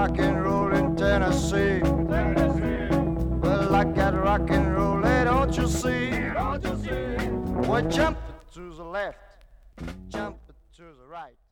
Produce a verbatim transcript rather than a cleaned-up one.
rock and roll in Tennessee. Tennessee. Well, like that rock and roll, hey, don't you see? Don't you see? We're jumping to the left, jumping to the right.